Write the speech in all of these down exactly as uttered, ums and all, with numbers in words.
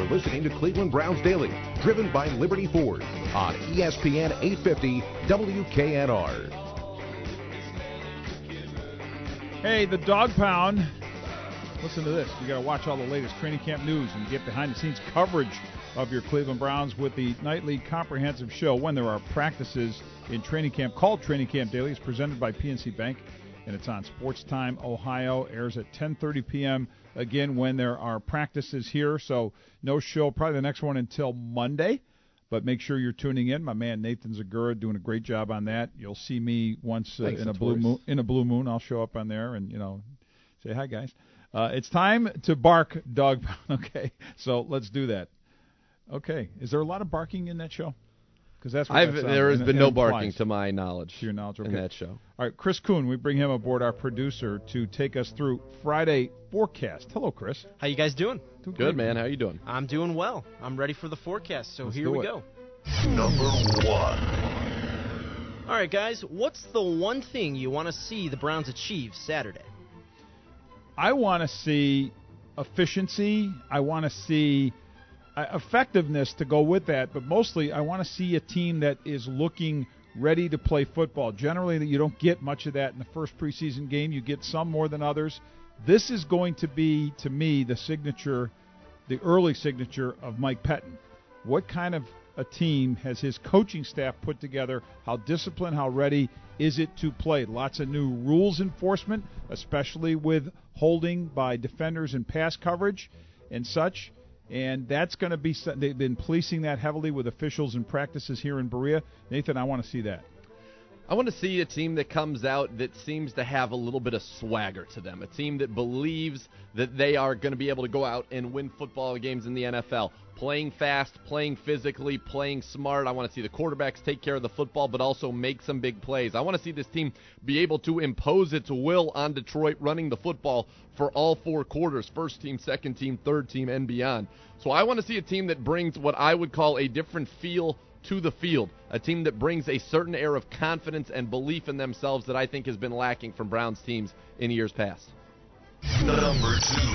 listening to Cleveland Browns Daily, driven by Liberty Ford on E S P N eight fifty W K N R. Hey, the Dog Pound. Listen to this. You got to watch all the latest training camp news and get behind-the-scenes coverage of your Cleveland Browns with the nightly comprehensive show when there are practices in training camp called Training Camp Daily. It's presented by P N C Bank, and it's on Sports Time Ohio. Airs at ten thirty p.m. again when there are practices here. So no show, probably the next one until Monday. But make sure you're tuning in. My man Nathan Zagura doing a great job on that. You'll see me once uh, in a blue moon. In a blue moon, I'll show up on there and you know say hi, guys. Uh, it's time to bark, Dog Pound. Okay, so let's do that. Okay, is there a lot of barking in that show? Because that's what I've, that there has in, been in no implies. barking to my knowledge. To your knowledge, okay. In that show. All right, Chris Kuhn, we bring him aboard, our producer, to take us through Friday forecast. Hello, Chris. How you guys doing? doing Good, man. How you doing? I'm doing well. I'm ready for the forecast, so Let's here we it. go. Number one. All right, guys, what's the one thing you want to see the Browns achieve Saturday? I want to see efficiency. I want to see uh, effectiveness to go with that, but mostly I want to see a team that is looking ready to play football. Generally, you don't get much of that in the first preseason game. You get some more than others. This is going to be, to me, the signature, the early signature of Mike Pettin. What kind of a team has his coaching staff put together? How disciplined, how ready is it to play? Lots of new rules enforcement, especially with holding by defenders and pass coverage and such. And that's going to be – they've been policing that heavily with officials and practices here in Berea. Nathan, I want to see that. I want to see a team that comes out that seems to have a little bit of swagger to them, a team that believes that they are going to be able to go out and win football games in the N F L, playing fast, playing physically, playing smart. I want to see the quarterbacks take care of the football but also make some big plays. I want to see this team be able to impose its will on Detroit running the football for all four quarters, first team, second team, third team, and beyond. So I want to see a team that brings what I would call a different feel to the field, a team that brings a certain air of confidence and belief in themselves that I think has been lacking from Browns teams in years past. Number two.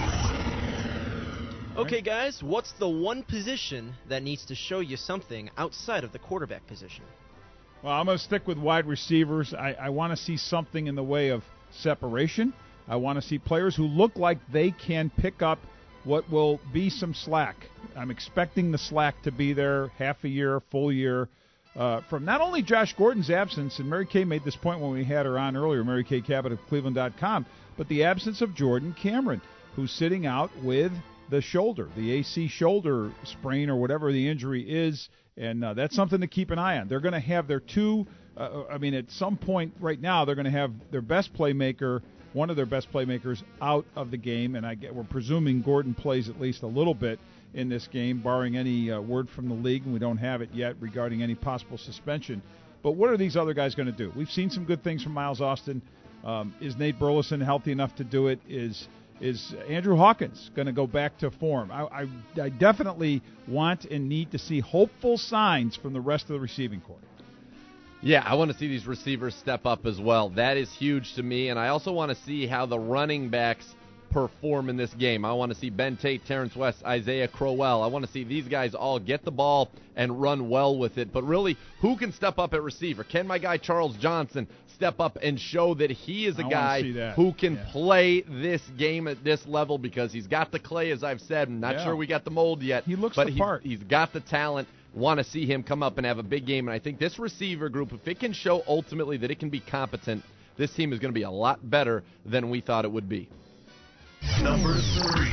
Okay, guys, what's the one position that needs to show you something outside of the quarterback position? Well, I'm going to stick with wide receivers. I, I want to see something in the way of separation. I want to see players who look like they can pick up what will be some slack. I'm expecting the slack to be there half a year, full year, uh, from not only Josh Gordon's absence, and Mary Kay made this point when we had her on earlier, Mary Kay Cabot of Cleveland dot com, but the absence of Jordan Cameron, who's sitting out with the shoulder, the A C shoulder sprain or whatever the injury is, and uh, that's something to keep an eye on. They're going to have their two, uh, I mean, at some point right now, they're going to have their best playmaker, one of their best playmakers, out of the game, and I get, we're presuming Gordon plays at least a little bit in this game, barring any uh, word from the league, and we don't have it yet regarding any possible suspension. But what are these other guys going to do? We've seen some good things from Miles Austin. Um, is Nate Burleson healthy enough to do it? Is is Andrew Hawkins going to go back to form? I, I, I definitely want and need to see hopeful signs from the rest of the receiving corps. Yeah, I want to see these receivers step up as well. That is huge to me, and I also want to see how the running backs perform in this game. I want to see Ben Tate, Terrence West, Isaiah Crowell. I want to see these guys all get the ball and run well with it. But really, who can step up at receiver? Can my guy Charles Johnson step up and show that he is a I guy who can yeah. play this game at this level? Because he's got the clay, as I've said. I'm not yeah. sure we got the mold yet. He looks but the he's, part. He's got the talent. Want to see him come up and have a big game. And I think this receiver group, if it can show ultimately that it can be competent, this team is going to be a lot better than we thought it would be. Number three.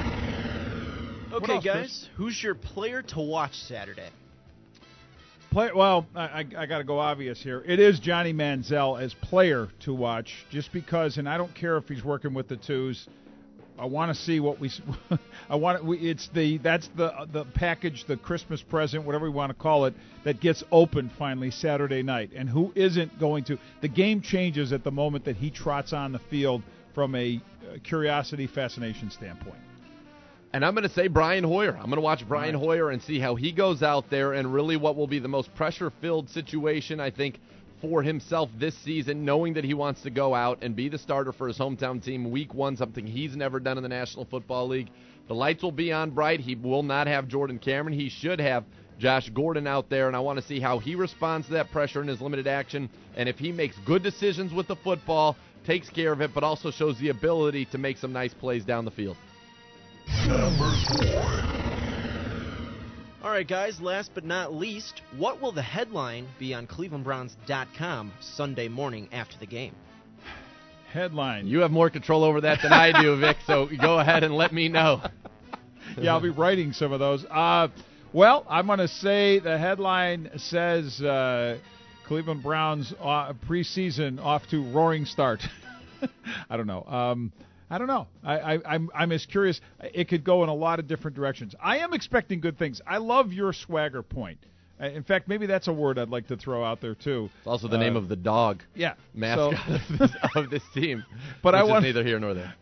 Okay, else, guys, Chris? who's your player to watch Saturday? Play, well, I, I, I got to go obvious here. It is Johnny Manziel as player to watch, just because, and I don't care if he's working with the twos. I want to see what we. I want. We, it's the that's the the package, the Christmas present, whatever we want to call it, that gets opened finally Saturday night. And who isn't going to? The game changes at the moment that he trots on the field from a curiosity, fascination standpoint. And I'm going to say Brian Hoyer. I'm going to watch Brian right. Hoyer and see how he goes out there, and really what will be the most pressure-filled situation, I think, for himself this season, knowing that he wants to go out and be the starter for his hometown team week one, something he's never done in the National Football League. The lights will be on bright. He will not have Jordan Cameron. He should have Josh Gordon out there, and I want to see how he responds to that pressure in his limited action, and if he makes good decisions with the football, takes care of it, but also shows the ability to make some nice plays down the field. Number four. All right, guys, last but not least, what will the headline be on Cleveland Browns dot com Sunday morning after the game? Headline. You have more control over that than I do, Vic, so go ahead and let me know. Yeah, I'll be writing some of those. Uh, well, I'm going to say the headline says uh, Cleveland Browns uh, preseason off to roaring start. I don't know. Um, I don't know. I, I, I'm I'm as curious. It could go in a lot of different directions. I am expecting good things. I love your swagger point. Uh, In fact, maybe that's a word I'd like to throw out there too. It's also the name Uh, of the dog Yeah, mascot so- of, this, of this team, But I which is want- neither here nor there.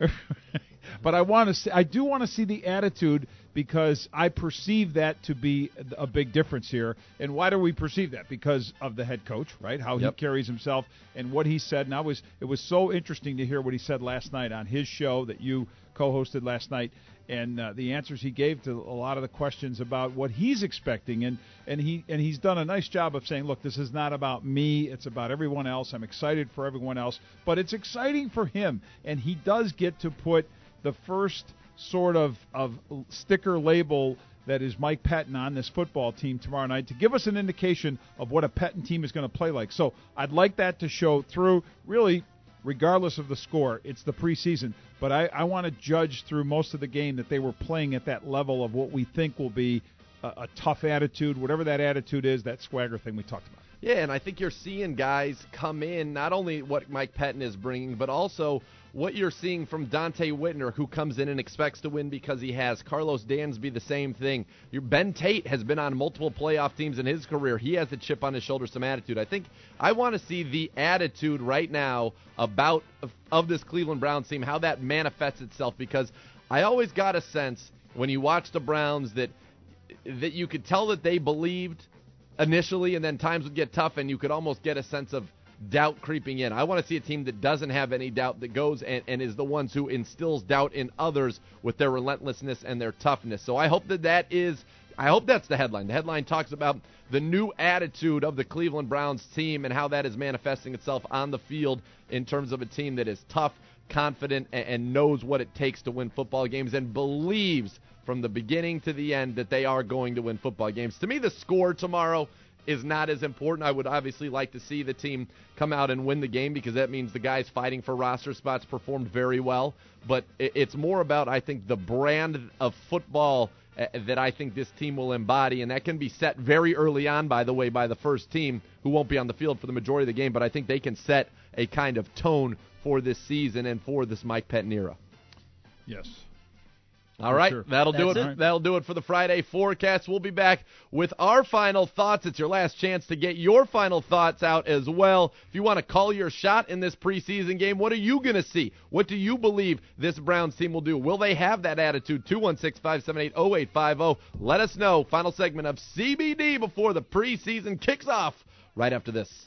But I want to see. I do want to see the attitude because I perceive that to be a big difference here. And why do we perceive that? Because of the head coach, right? How Yep. he carries himself and what he said. And I was. It was so interesting to hear what he said last night on his show that you co-hosted last night, and uh, the answers he gave to a lot of the questions about what he's expecting. And and he and he's done a nice job of saying, look, this is not about me. It's about everyone else. I'm excited for everyone else, but it's exciting for him, and he does get to put the first sort of, of sticker label that is Mike Pettine on this football team tomorrow night to give us an indication of what a Pettine team is going to play like. So I'd like that to show through, really, regardless of the score. It's the preseason. But I, I want to judge through most of the game that they were playing at that level of what we think will be a, a tough attitude, whatever that attitude is, that swagger thing we talked about. Yeah, and I think you're seeing guys come in, not only what Mike Pettine is bringing, but also what you're seeing from Dante Whitner, who comes in and expects to win because he has. Carlos Dansby, the same thing. Your Ben Tate has been on multiple playoff teams in his career. He has a chip on his shoulder, some attitude. I think I want to see the attitude right now about of, of this Cleveland Browns team, how that manifests itself, because I always got a sense when you watch the Browns that that you could tell that they believed initially, and then times would get tough, and you could almost get a sense of doubt creeping in. I want to see a team that doesn't have any doubt, that goes and, and is the ones who instills doubt in others with their relentlessness and their toughness. So I hope that that is, I hope that's the headline. The headline talks about the new attitude of the Cleveland Browns team and how that is manifesting itself on the field in terms of a team that is tough, confident, and, and knows what it takes to win football games and believes from the beginning to the end that they are going to win football games. To me, the score tomorrow is not as important. I would obviously like to see the team come out and win the game because that means the guys fighting for roster spots performed very well. But it's more about, I think, the brand of football that I think this team will embody, and that can be set very early on, by the way, by the first team who won't be on the field for the majority of the game. But I think they can set a kind of tone for this season and for this Mike Pettine era. Yes. All For right, sure. that'll do it. That's it. That'll do it for the Friday forecast. We'll be back with our final thoughts. It's your last chance to get your final thoughts out as well. If you want to call your shot in this preseason game, what are you going to see? What do you believe this Browns team will do? Will they have that attitude? two one six, five seven eight, zero eight five zero. Let us know. Final segment of C B D before the preseason kicks off right after this.